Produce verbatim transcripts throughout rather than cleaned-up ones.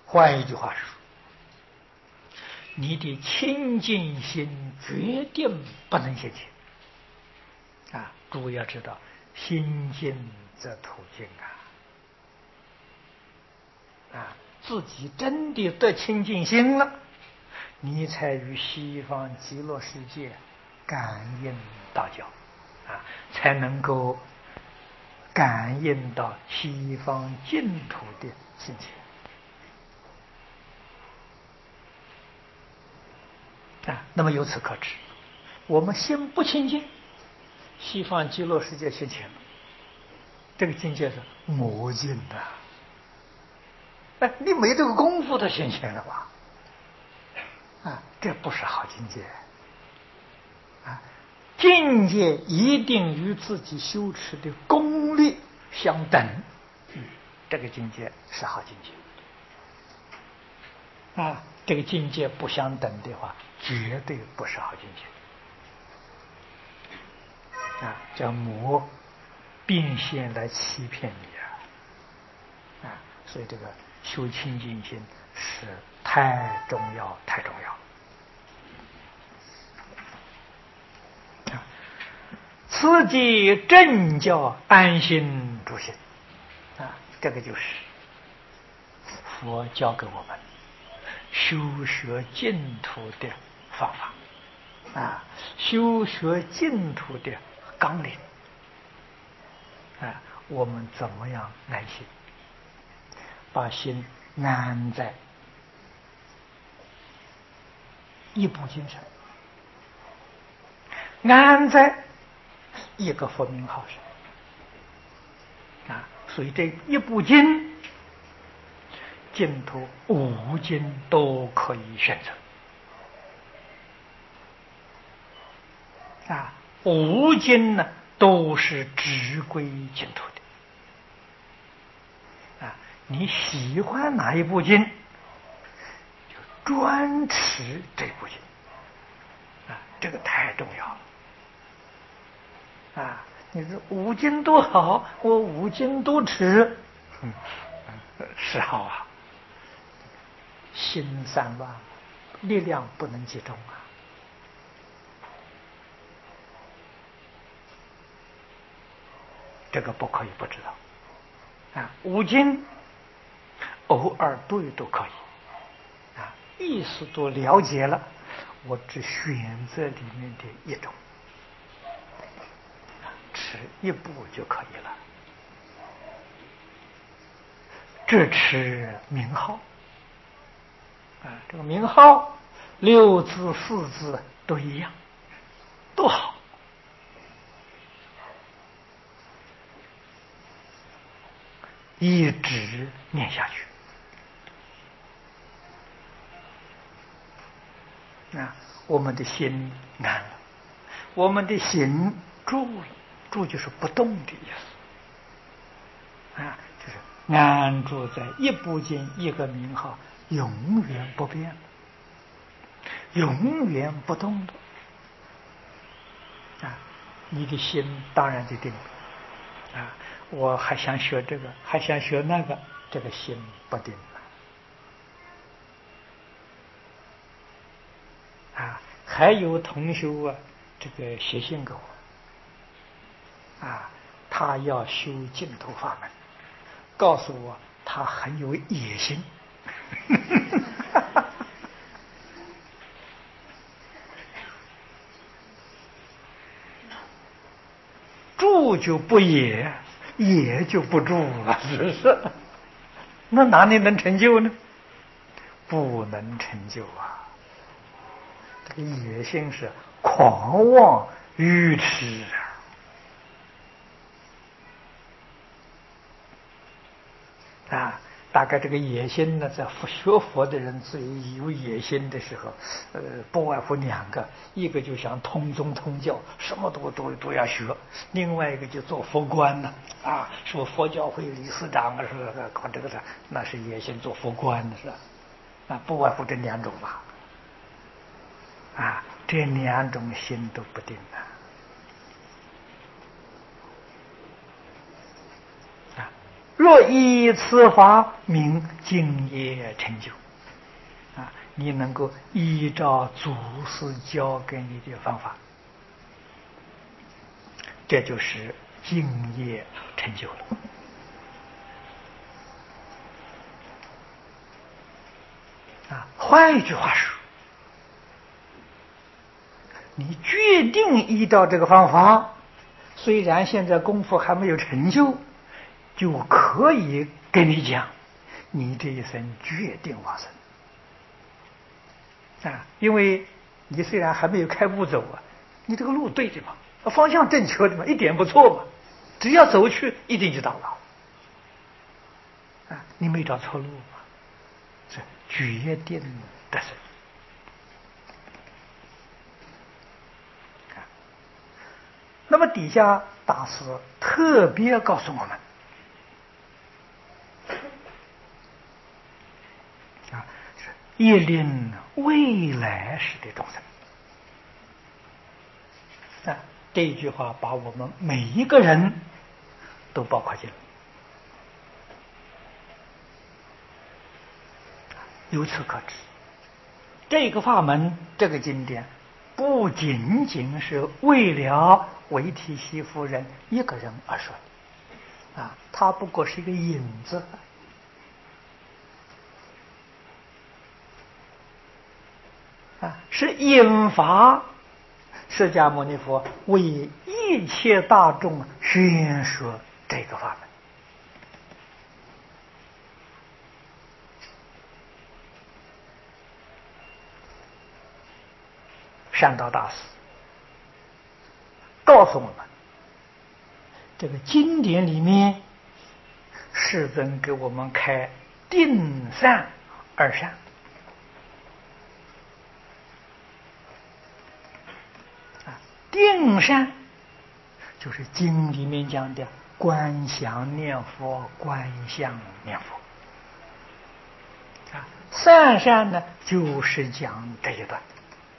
换一句话说，你的清净心决定不能现前啊！诸位要知道，心净则土净啊！啊，自己真的得清净心了，你才与西方极乐世界感应道交啊，才能够感应到西方净土的心情。啊，那么由此可知，我们心不清净，西方极乐世界现前了，这个境界是魔境的。哎，你没这个功夫，它现前了吧？啊，这不是好境界。啊，境界一定与自己修持的功力相等，嗯，这个境界是好境界。啊，这个境界不相等的话，绝对不是好境界。啊，叫魔变现来欺骗你啊！啊，所以这个修清净心是太重要，太重要。啊，此即正教安心住心啊，这个就是佛教给我们修学净土的方法啊，修学净土的纲领啊，我们怎么样安心？把心安在一部经上，安在一个佛名号上啊，所以这一部经净土五经都可以选择啊，五经呢都是直归净土的啊。你喜欢哪一部经，就专持这部经啊，这个太重要了啊。你说五经都好，我五经都持，嗯，是好啊，心散乱，力量不能集中啊。这个不可以不知道啊。五经偶尔读一读可以啊，意思都了解了，我只选择里面的一种，持一部就可以了。这持名号啊，这个名号六字四字都一样，都好。一直念下去啊，我们的心安了，我们的心住了，住就是不动的意思啊，就是安住在一部经一个名号，永远不变，永远不动的啊，你的心当然就定了啊。我还想学这个，还想学那个，这个心不定了啊。还有同学啊，这个写信给我啊，他要修净土法门，告诉我他很有野心住就不野，野就不住了，是不是？那哪里能成就呢？不能成就啊！这个野心是狂妄愚痴啊！啊，大概这个野心呢，在学佛的人最有野心的时候，呃，不外乎两个，一个就想通宗通教，什么都都都要学；另外一个就做佛官呢，啊，说佛教会理事长啊，是搞这个的，那是野心做佛官的是吧？啊，不外乎这两种吧。啊，这两种心都不定的啊。 若依此法，名净业成就。啊，你能够依照祖师教给你的方法，这就是净业成就了。啊，换一句话说，你决定依照这个方法，虽然现在功夫还没有成就，就可以跟你讲，你这一生决定往生啊！因为你虽然还没有开悟走啊，你这个路对的嘛，方向正确的嘛，一点不错嘛，只要走去，一定就到了啊！你没找错路嘛，是决定得生。那么底下大师特别告诉我们啊，是一临未来时的众生啊，这一句话把我们每一个人都包括进来。由此可知，这个法门，这个经典，不仅仅是为了维提西夫人一个人而说的啊，它不过是一个引子啊，是引发释迦牟尼佛为一切大众宣说这个法门。善导大师告诉我们，这个经典里面，世尊给我们开定善二善啊，定善就是经里面讲的观想念佛，观想念佛啊，善善呢就是讲这一段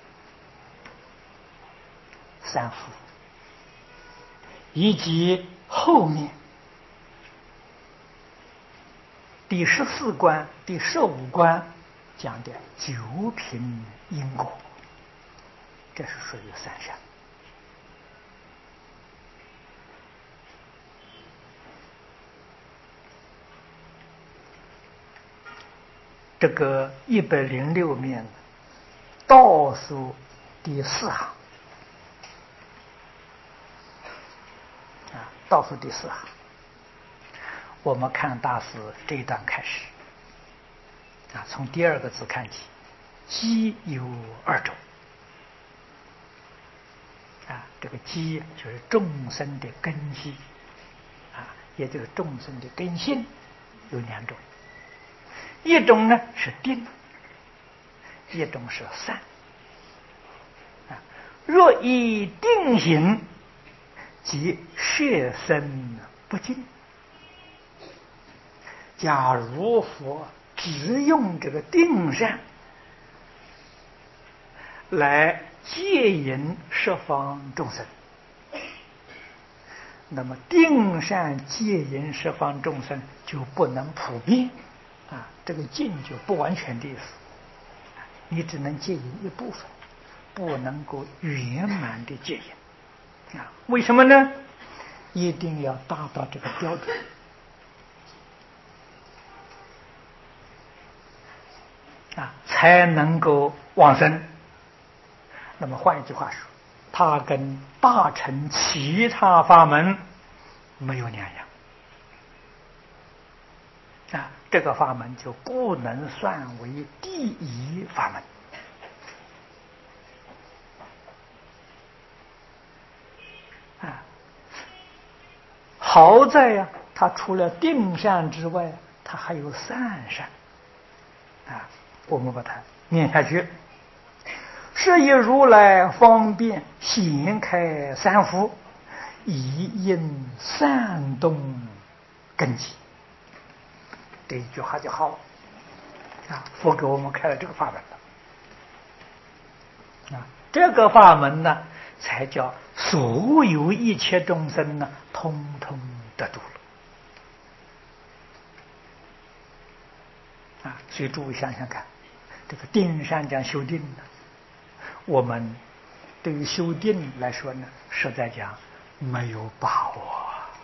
三福，以及后面第十四关、第十五关讲的九品因果，这是属于三善。这个一百零六面倒数第四行啊，倒数第四行，我们看大师这一段开始啊，从第二个字看起，机有二种啊，这个机就是众生的根基啊，也就是众生的根性有两种，一种呢是定，一种是善啊。若以定行，即摄身不净。假如佛只用这个定善来戒引十方众生，那么定善戒引十方众生就不能普遍啊，这个净就不完全的意思，你只能戒引一部分，不能够圆满的戒引啊。为什么呢？一定要达到这个标准啊，才能够往生。那么换一句话说，它跟大乘其他法门没有两样啊，这个法门就不能算为第一法门啊。好在呀、啊，它除了定善之外，它还有善善啊。我们把它念下去。是以如来方便显开三福，以应善动根基。这一句话就好了啊！佛给我们开了这个法门了啊！这个法门呢，才叫所有一切众生呢，通通得度了啊，所以诸位想想看，这个定山讲修定呢，我们对于修定来说呢，实在讲没有把握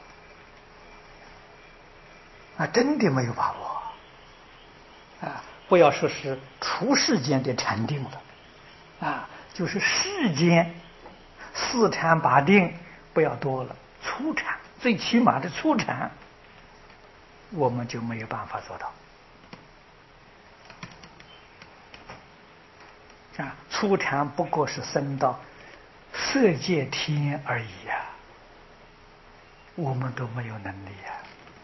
啊，真的没有把握啊！不要说是出世间的禅定了啊，就是世间四禅八定不要多了，初禅最起码的初禅，我们就没有办法做到啊！初禅不过是升到色界天而已呀、啊，我们都没有能力呀、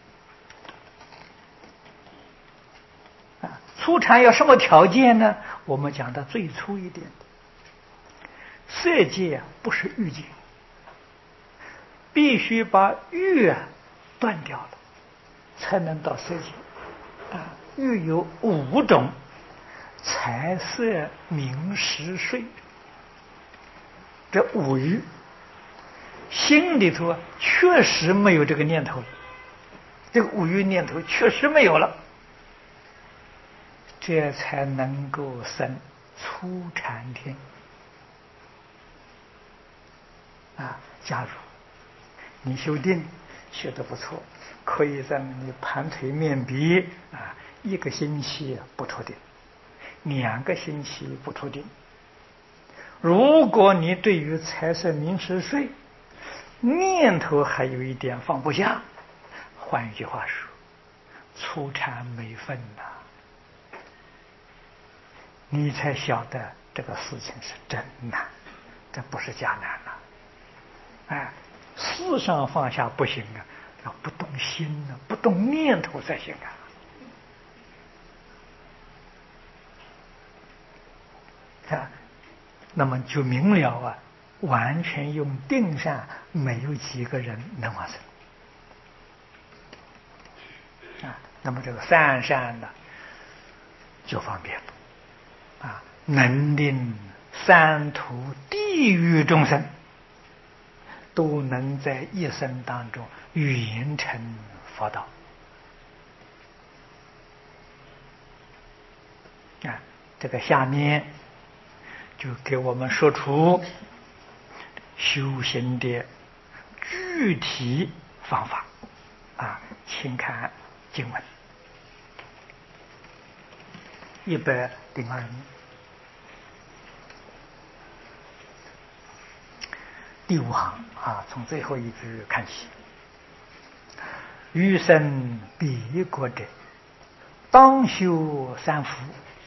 啊！啊，初禅要什么条件呢？我们讲的最初一点的，色界不是欲界，必须把欲断掉了，才能到色界啊！欲有五种。财色名食睡，这五欲心里头确实没有这个念头，这个五欲念头确实没有了，这才能够生初禅天啊！假如你修定学得不错，可以在那里盘腿面壁啊，一个星期不脱定，两个星期不脱定。如果你对于财色名食睡念头还有一点放不下，换一句话说，初禅没分呐、啊，你才晓得这个事情是真难，这不是假难了、啊。哎，思上放下不行啊，要不动心啊，不动念头才行啊。啊，那么就明了啊，完全用定善，没有几个人能完成啊。那么这个三善呢，就方便了啊，能令三途地狱众生都能在一生当中圆成佛道啊。这个下面就给我们说出修行的具体方法啊，请看经文一百零二页第五行啊，从最后一句看起。余生彼国者，当修三福。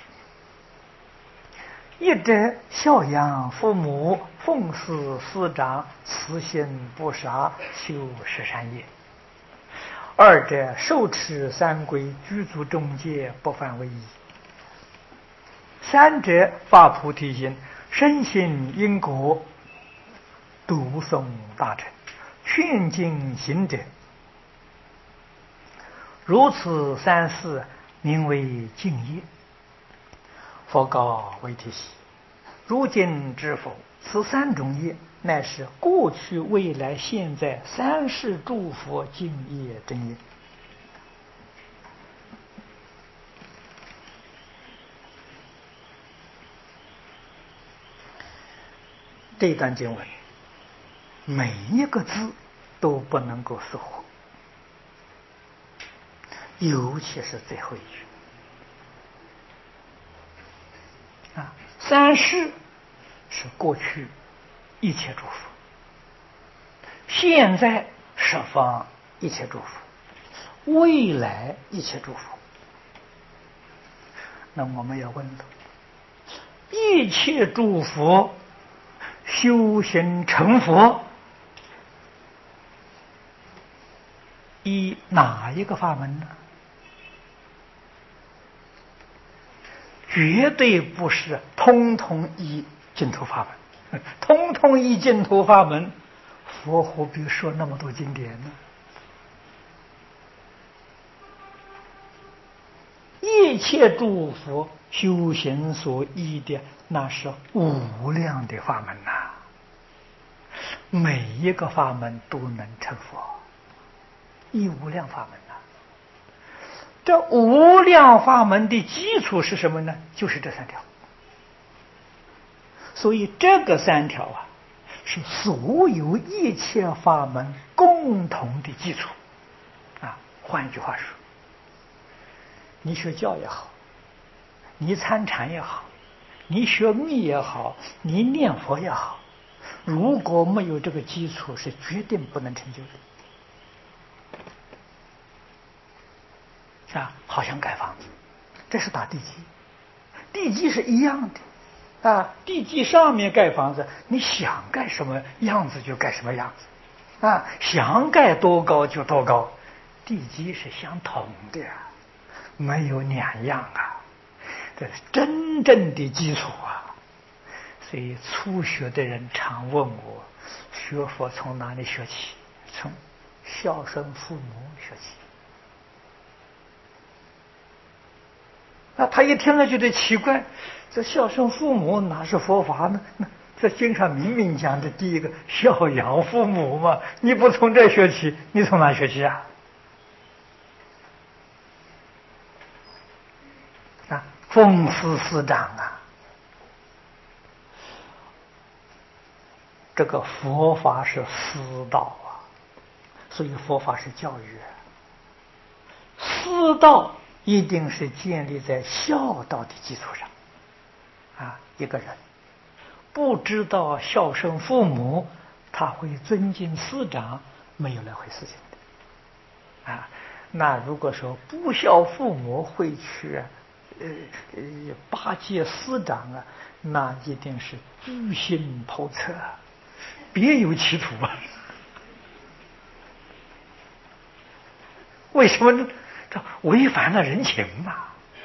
一者孝养父母，奉事师长，慈心不杀，修十善业；二者受持三规，具足众戒，不犯为仪；三者发菩提心，深信因果，读诵大乘，劝进行者。如此三事，名为净业。佛告维提西：如今知否？此三种业，乃是过去、未来、现在三世诸佛净业真业。这段经文每一个字都不能够疏忽，尤其是最后一句啊，三世是过去一切诸佛，现在十方一切诸佛，未来一切诸佛。那我们要问了，一切诸佛修行成佛，依哪一个法门呢？绝对不是通通依净土法门，通通依净土法门，佛何必说那么多经典呢？一切诸佛修行所依的，那是无量的法门呐、啊，每一个法门都能成佛，依无量法门呐、啊。 这无量法门的基础是什么呢？就是这三条。所以这个三条啊，是所有一切法门共同的基础啊。换句话说，你学教也好，你参禅也好，你学密也好，你念佛也好，如果没有这个基础，是决定不能成就的。啊，好像盖房子，这是打地基，地基是一样的啊。地基上面盖房子，你想盖什么样子就盖什么样子啊，想盖多高就多高，地基是相同的，没有两样啊。这是真正的基础啊。所以初学的人常问我，学佛从哪里学起？从孝顺父母学起。那他一听了觉得奇怪，这孝顺父母哪是佛法呢？那这经上明明讲的第一个孝养父母嘛，你不从这学起，你从哪学起啊？啊，奉师师长啊，这个佛法是师道啊，所以佛法是教育。师道一定是建立在孝道的基础上啊！一个人不知道孝顺父母，他会尊敬师长，没有那回事情的啊。那如果说不孝父母会去呃呃巴结师长啊，那一定是居心叵测，别有企图啊！为什么呢？这违反了人情嘛！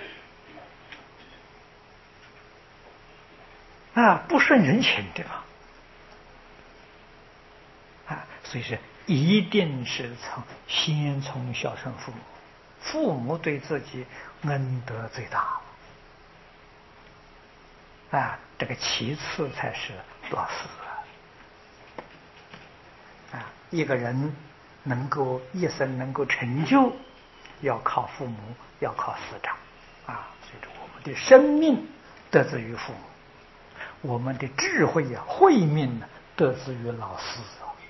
啊，不顺人情对吧？啊，所以说一定是从先从孝顺父母，父母对自己恩德最大啊，这个其次才是老师啊。啊，一个人能够一生能够成就，要靠父母，要靠师长啊。所以说我们的生命得自于父母，我们的智慧啊、慧命呢，得自于老师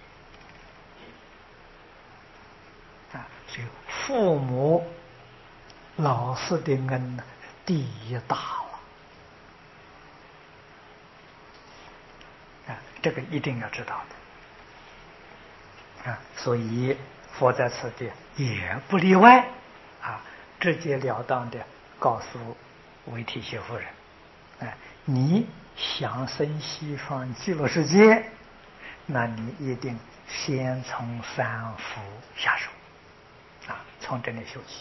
啊。啊，所以父母、老师的恩呢，第一大了啊，这个一定要知道的啊。所以佛在此地也不例外啊，直截了当的告诉维提歇夫人，哎，你想生西方极乐世界，那你一定先从三福下手啊，从这里修起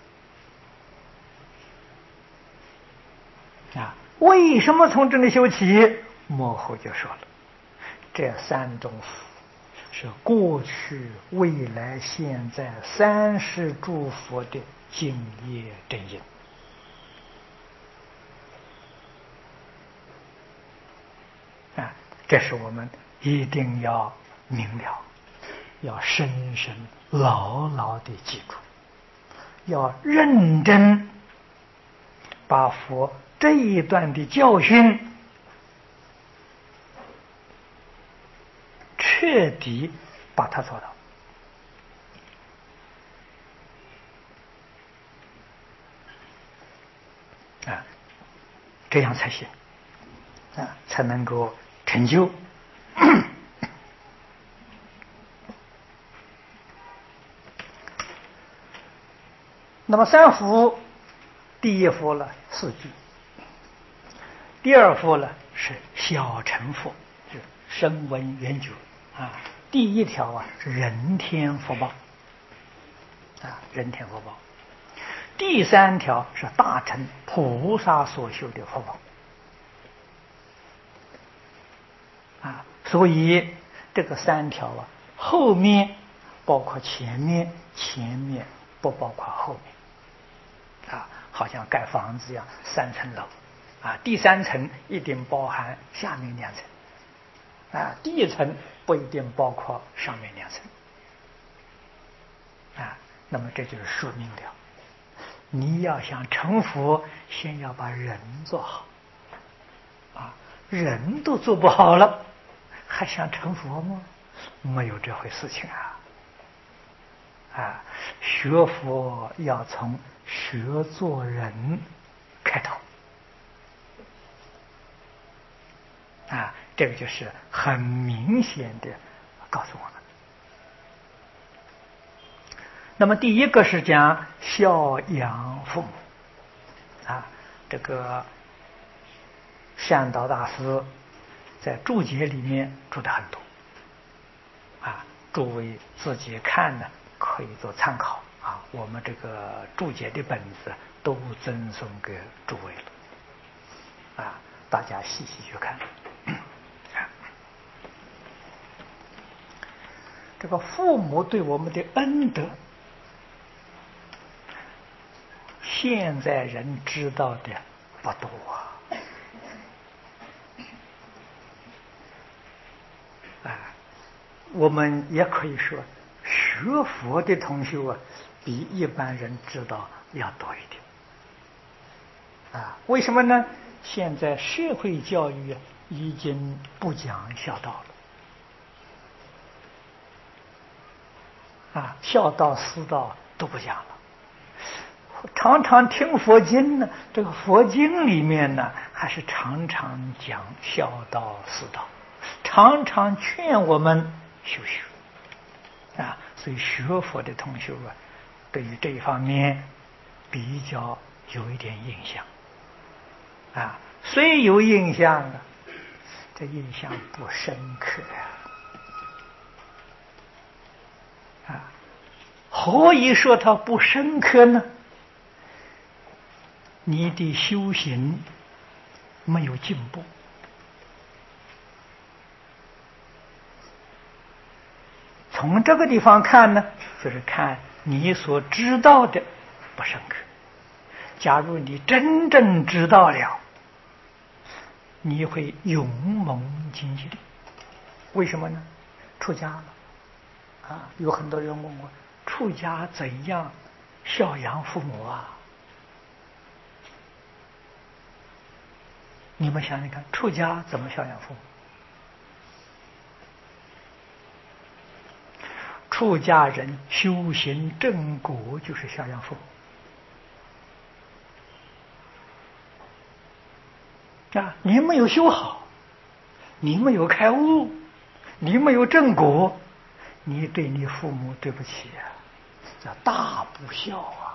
啊。为什么从这里修起？幕后就说了，这三种福是过去、未来、现在三世诸佛的敬业真因啊，这是我们一定要明了，要深深牢牢的记住，要认真把佛这一段的教训彻底把它做到啊，这样才行啊，才能够成就。那么三福，第一福呢四句，第二福呢是小乘福，是声闻缘觉啊。第一条啊是人天福报啊，人天福报。第三条是大乘菩萨所修的福报啊。所以这个三条啊，后面包括前面，前面不包括后面啊，好像盖房子一样，三层楼啊，第三层一定包含下面两层啊，第一层不一定包括上面两层啊。那么这就是说明了你要想成佛，先要把人做好啊！人都做不好了，还想成佛吗？没有这回事情啊！啊，学佛要从学做人开头啊，这个就是很明显的告诉我们。那么第一个是讲孝养父母啊，这个善导大师在注解里面注的很多啊，诸位自己看呢可以做参考啊。我们这个注解的本子都赠送给诸位了啊，大家细细去看。这个父母对我们的恩德，现在人知道的不多啊，啊，我们也可以说，学佛的同学啊，比一般人知道要多一点啊。为什么呢？现在社会教育啊，已经不讲孝道了啊，孝道、师道都不讲了。常常听佛经呢，这个佛经里面呢，还是常常讲孝道、师道，常常劝我们修学啊。所以学佛的同学啊，对于这一方面比较有一点印象啊。虽有印象啊，这印象不深刻啊。啊，何以说它不深刻呢？你的修行没有进步，从这个地方看呢，就是看你所知道的不深刻。假如你真正知道了，你会勇猛精进。为什么呢？出家了啊！有很多人问我，出家怎样孝养父母啊？你们想想看，出家怎么孝养父母？出家人修行正果就是孝养父母啊！你没有修好，你没有开悟，你没有正果，你对你父母对不起啊，叫大不孝啊！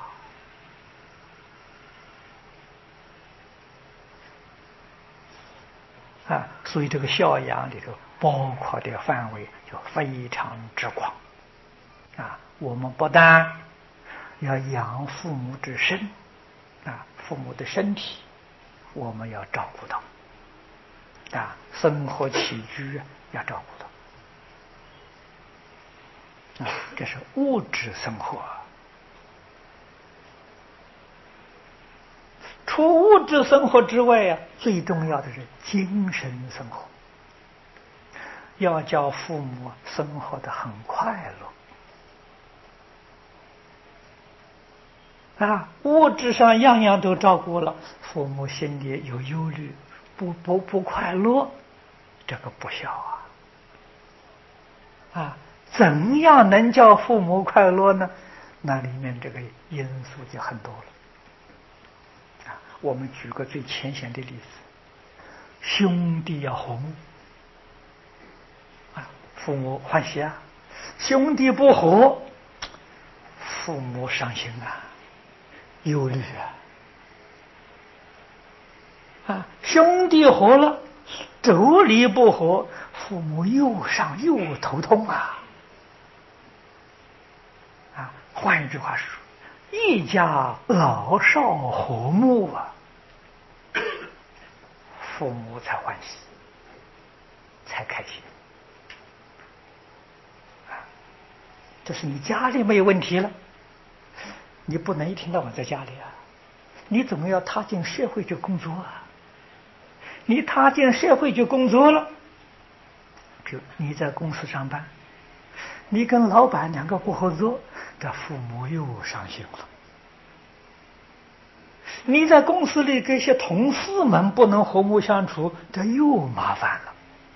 啊，所以这个孝养里头包括的范围就非常之广啊。我们不但要养父母之身啊，父母的身体我们要照顾到啊，生活起居要照顾到啊，这是物质生活。除物质生活之外啊，最重要的是精神生活，要叫父母生活得很快乐啊。物质上样样都照顾了，父母心里有忧虑，不不不快乐，这个不孝啊！啊，怎样能叫父母快乐呢？那里面这个因素就很多了。我们举个最浅显的例子，兄弟要和睦啊，父母欢喜啊；兄弟不和，父母伤心啊，忧虑啊。啊，兄弟和了，妯娌不和，父母又伤又头痛啊。啊，换一句话说，一家老少和睦啊，父母才欢喜，才开心啊。这是你家里没有问题了，你不能一天到晚在家里啊，你总要踏进社会去工作啊。你踏进社会去工作了，比如你在公司上班，你跟老板两个不合作，这父母又伤心了你在公司里跟一些同事们不能和睦相处，这又麻烦了。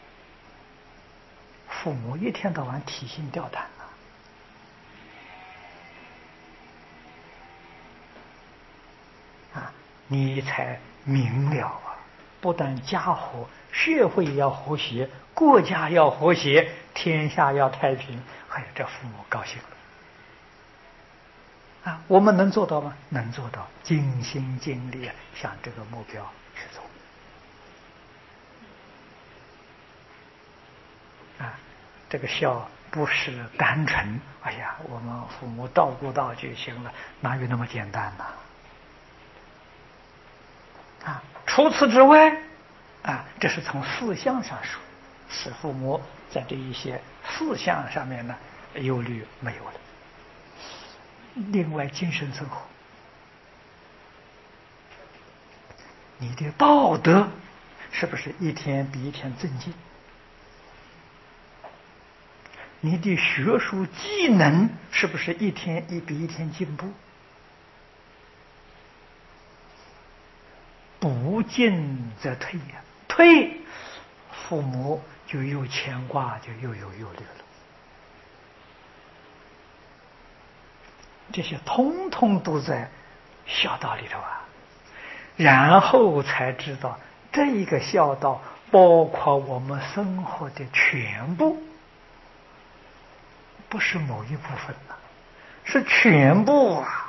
父母一天到晚提心吊胆啊！啊，你才明了啊！不但家和，社会要和谐，国家要和谐，天下要太平，哎呀，这父母高兴了。啊，我们能做到吗？能做到，尽心尽力向这个目标去走。啊，这个孝不是单纯，哎呀，我们父母照顾到就行了，哪有那么简单呢？啊，除此之外，啊，这是从思想上说，使父母在这一些思想上面呢忧虑没有了。另外，精神生活，你的道德是不是一天比一天增进？你的学术技能是不是一天一比一天进步？不进则退呀，退，父母就又牵挂，就又有忧虑了。这些通通都在孝道里头啊，然后才知道这一个孝道包括我们生活的全部，不是某一部分呐、啊，是全部啊！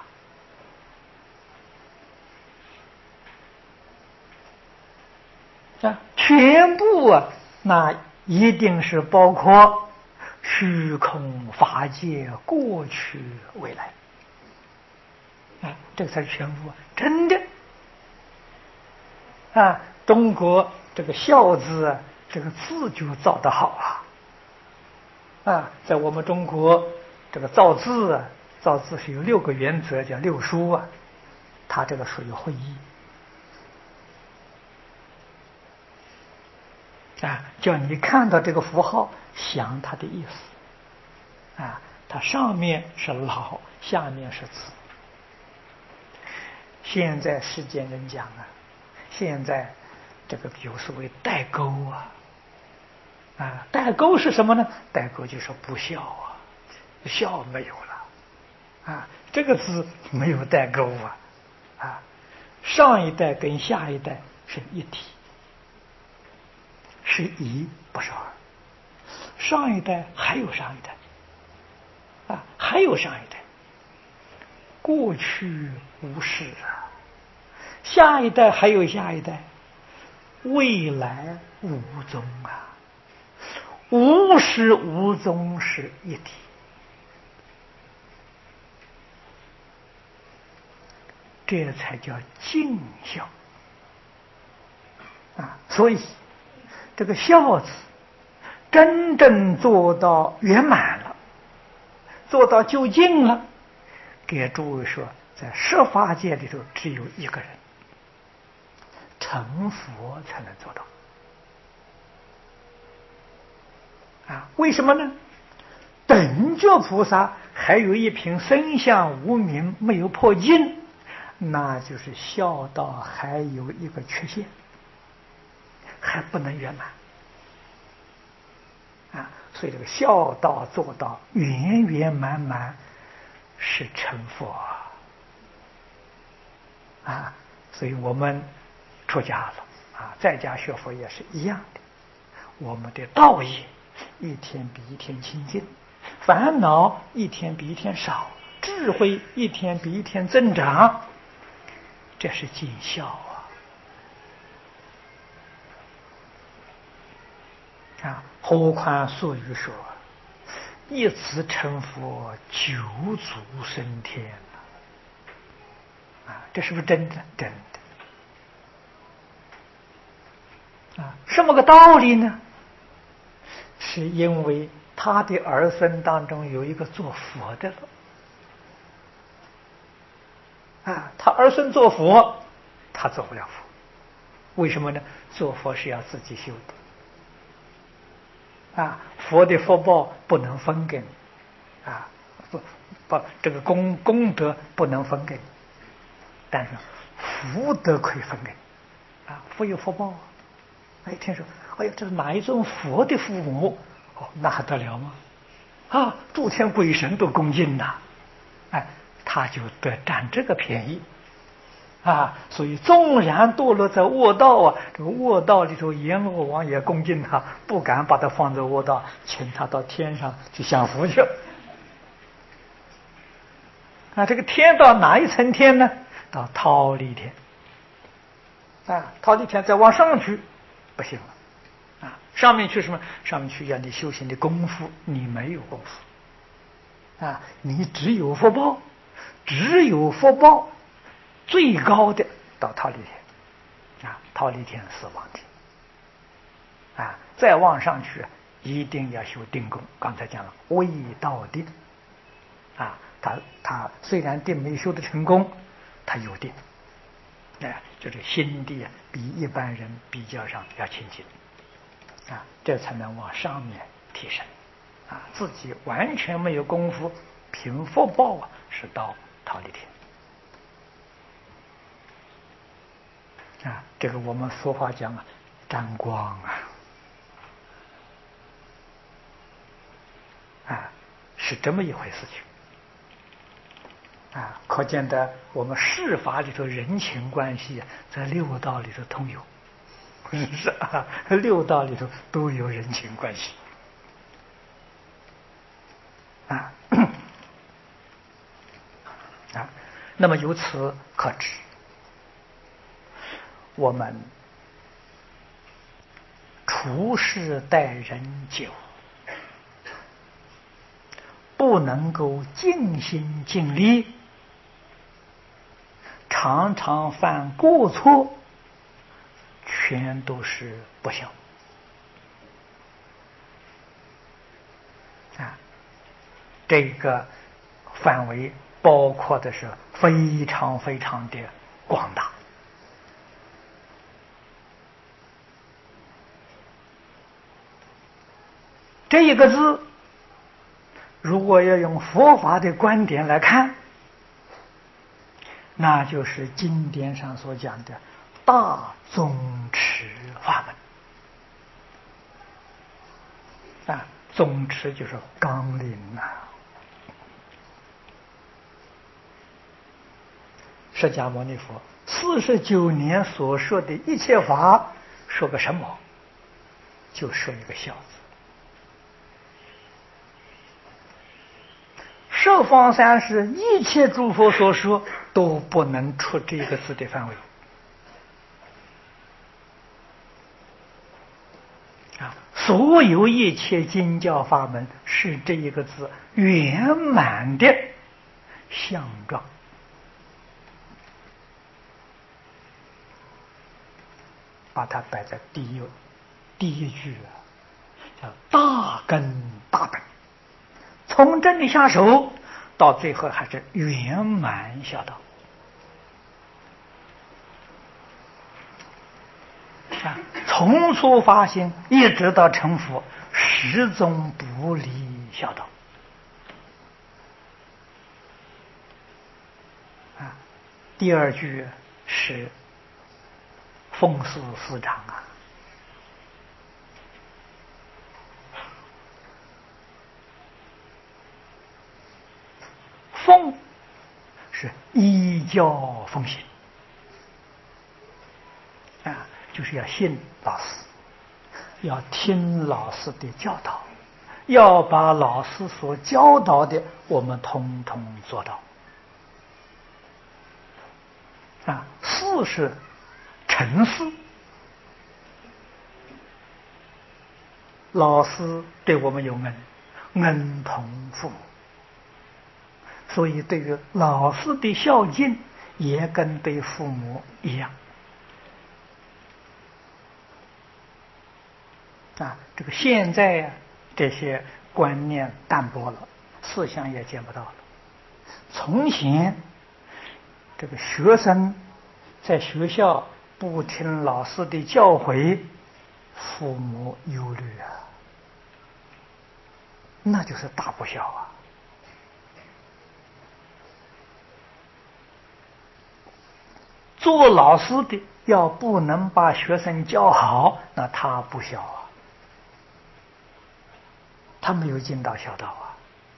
啊，全部啊，那一定是包括虚空法界过去未来。啊，这个才是全部啊，真的啊！中国这个孝字啊，这个字就造得好啊！啊，在我们中国这个造字啊，造字是有六个原则，叫六书啊，它这个属于会意啊，叫你看到这个符号，想它的意思啊，它上面是老，下面是字。现在世间人讲啊，现在这个有所谓代沟啊，啊，代沟是什么呢？代沟就是不孝啊，孝没有了，啊，这个字没有代沟啊，啊，上一代跟下一代是一体，是一不是二，上一代还有上一代，啊，还有上一代，过去无事啊。下一代还有下一代，未来无踪啊！无始无终是一体，这才叫尽孝啊！所以这个孝字真正做到圆满了，做到究竟了，给诸位说，在十法界里头只有一个人。成佛才能做到啊！为什么呢？等觉菩萨还有一品身相无明没有破尽，那就是孝道还有一个缺陷，还不能圆满啊！所以这个孝道做到圆圆满满，是成佛啊！所以我们出家了啊，在家学佛也是一样的，我们的道业一天比一天清净，烦恼一天比一天少，智慧一天比一天增长，这是尽孝啊！啊，何况俗语说，一次成佛，九祖升天啊！这是不是真的？真的。啊，什么个道理呢？是因为他的儿孙当中有一个做佛的了，啊，他儿孙做佛，他做不了佛，为什么呢？做佛是要自己修的，啊，佛的福报不能分给你，啊，不不，这个功功德不能分给你，但是福德可以分给你啊，福有福报啊。哎，听说，哎呀，这是哪一尊佛的父母？哦，那还得了吗？啊，诸天鬼神都恭敬呐，哎，他就得占这个便宜啊。所以纵然堕落在恶道啊，这个恶道里头，阎罗王也恭敬他，不敢把他放在恶道，请他到天上去享福去。啊，这个天到哪一层天呢？到忉利天。啊，忉利天再往上去，不行了。啊，上面去什么？上面去要你修行的功夫，你没有功夫。啊，你只有福报，只有福报，最高的到忉利天。啊，忉利天死亡天。啊，再往上去，一定要修定功。刚才讲了，未到定。啊，他他虽然定没修得成功，他有定。哎，就是心地啊，比一般人比较上要清净，啊，这才能往上面提升，啊，自己完全没有功夫，凭福报啊，是到忉利天，啊，这个我们俗话讲啊，沾光啊，啊，是这么一回事情。啊，可见的我们世法里头人情关系啊，在六道里头通有，是啊，六道里头都有人情关系啊啊。那么由此可知，我们处事待人接物，不能够尽心尽力。常常犯过错，全都是不孝啊！这个范围包括的是非常非常的广大。这一个字，如果要用佛法的观点来看，那就是经典上所讲的大宗持法门啊，宗持就是纲领呐、啊。释迦牟尼佛四十九年所说的一切法，说个什么？就说一个孝字。十方三世一切诸佛所说都不能出这个字的范围啊！所有一切经教法门是这一个字圆满的相状，把它摆在第一第一句啊，叫大根大本，从这里下手，到最后还是圆满孝道啊！从初发心一直到成佛，始终不离孝道啊！第二句是奉事师长啊，奉是依教奉行啊，就是要信老师，要听老师的教导，要把老师所教导的我们统统做到啊。事是诚事，老师对我们有恩，恩同父母，所以对于老师的孝敬也跟对父母一样啊。这个现在啊，这些观念淡薄了，思想也见不到了。从前这个学生在学校不听老师的教诲，父母忧虑啊，那就是大不孝啊。 做老师的要不能把学生教好，那他不孝啊，他没有尽到孝道啊。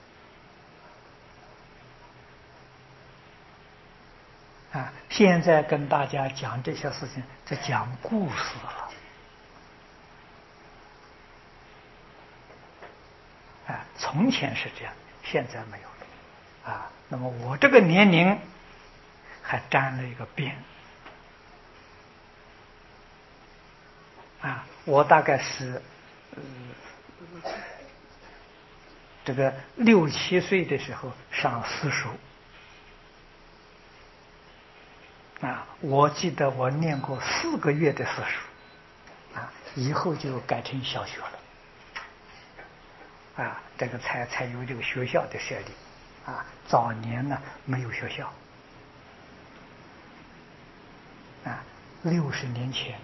啊，现在跟大家讲这些事情，这讲故事了。啊，从前是这样，现在没有了。啊，那么我这个年龄还沾了一个边。啊，我大概是，呃，这个六七岁的时候上私塾。啊，我记得我念过四个月的私塾，啊，以后就改成小学了。啊，这个才才有这个学校的设立。啊，早年呢没有学校。啊，六十年前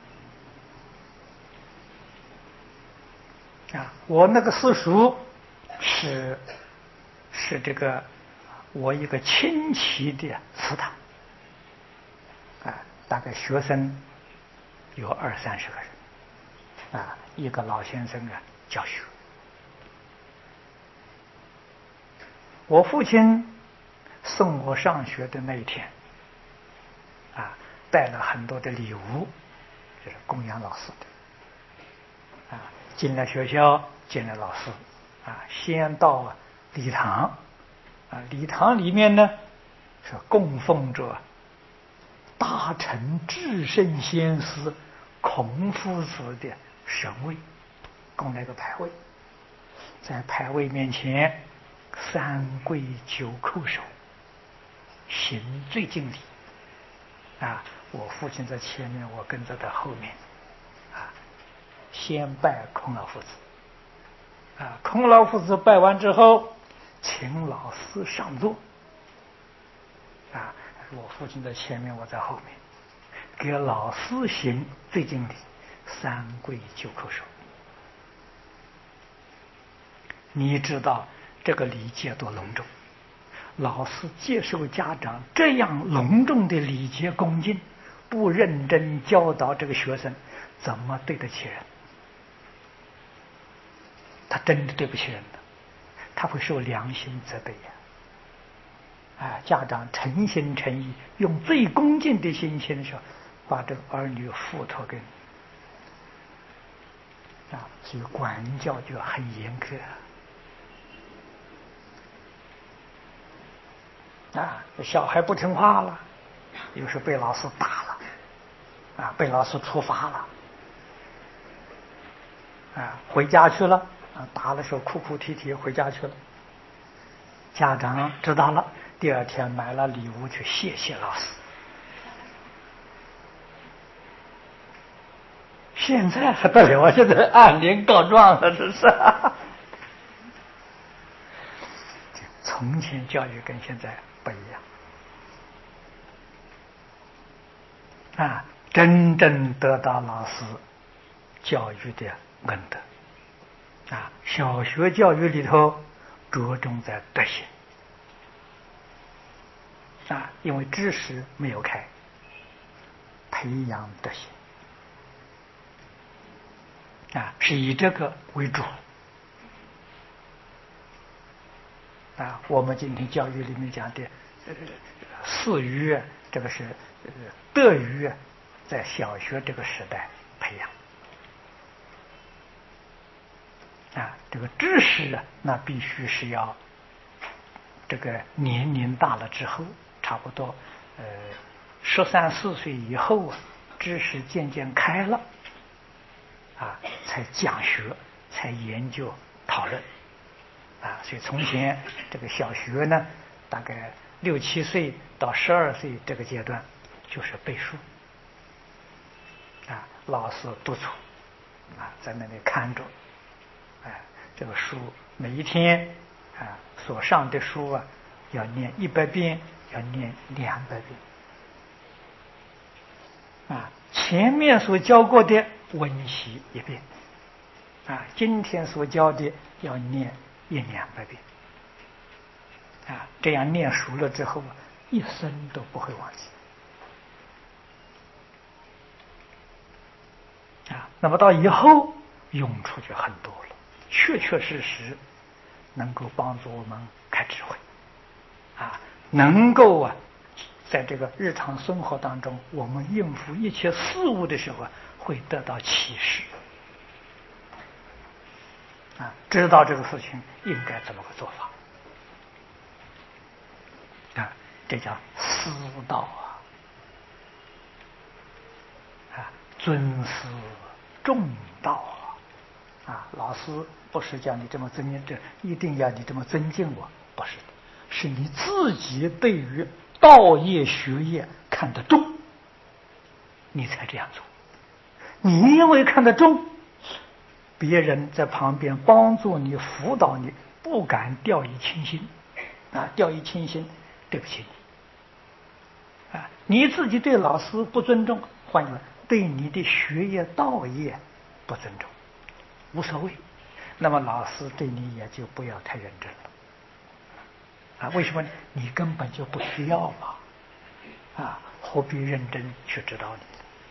呢。啊，我那个私塾是是这个我一个亲戚的祠堂。啊，大概学生有二三十个人。啊，一个老先生啊教学。我父亲送我上学的那一天，啊，带了很多的礼物，就是供养老师的。啊，进了学校，见了老师，啊，先到礼堂。啊，礼堂里面呢是供奉着大乘至圣先师孔夫子的神位，供那个牌位，在牌位面前三跪九叩首，行最敬礼。啊，我父亲在前面，我跟着在后面。啊，先拜孔老夫子。啊，孔老夫子拜完之后，请老师上座。啊，我父亲在前面，我在后面，给老师行最敬礼，三跪九叩首。你知道这个礼节多隆重？老师接受家长这样隆重的礼节恭敬，不认真教导这个学生，怎么对得起人？他真的对不起人的，他会受良心责备呀。啊，家长诚心诚意，用最恭敬的心情说，把这个儿女付托给你。啊，所以管教就很严苛。啊，小孩不听话了，有时被老师打了，啊，被老师处罚了，啊，回家去了，啊，打的时候哭哭啼啼回家去了。家长知道了，第二天买了礼物去谢谢老师。现在还得了？现在按铃告状了，这是。从前教育跟现在不一样。啊，真正得到老师教育的恩德。啊，小学教育里头着重在德行。啊，因为知识没有开，培养德行。啊，是以这个为主。啊，我们今天教育里面讲的，呃，四育，这个是呃德育，在小学这个时代培养。啊，这个知识啊，那必须是要这个年龄大了之后，差不多呃十三四岁以后啊，知识渐渐开了，啊，才讲学，才研究讨论。啊，所以从前这个小学呢，大概六七岁到十二岁这个阶段，就是背书。啊，老师督促，啊，在那里看着，哎，这个书每一天啊所上的书啊，要念一百遍，要念两百遍。啊，前面所教过的温习一遍，啊，今天所教的要念一两百遍。啊，这样念熟了之后啊，一生都不会忘记。 那么到以后用处就很多了，确确实实能够帮助我们开智慧啊，能够啊，在这个日常生活当中，我们应付一切事物的时候啊，会得到启示啊，知道这个事情应该怎么个做法啊，这叫师道啊，啊，尊师重道啊，啊，老师不是叫你这么尊敬，这一定要你这么尊敬我，不是的，是你自己对于道业学业看得重，你才这样做。你因为看得重，别人在旁边帮助你辅导你，不敢掉以轻心啊，掉以轻心，对不起你啊！你自己对老师不尊重，换句话，对你的学业道业不尊重，无所谓。那么老师对你也就不要太认真了啊！为什么？你根本就不需要嘛啊！何必认真去指导你？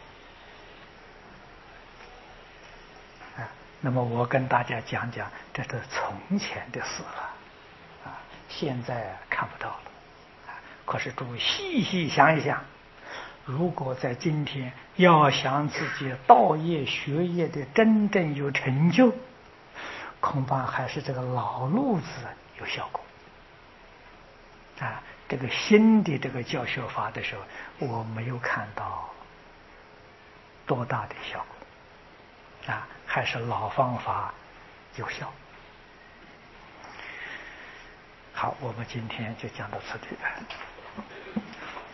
那么我跟大家讲讲，这是从前的事了，啊，现在看不到了，啊，可是诸位细细想一想，如果在今天要想自己道业学业的真正有成就，恐怕还是这个老路子有效果，啊，这个新的这个教学法的时候，我没有看到多大的效果。啊，还是老方法有效。好，我们今天就讲到此地了。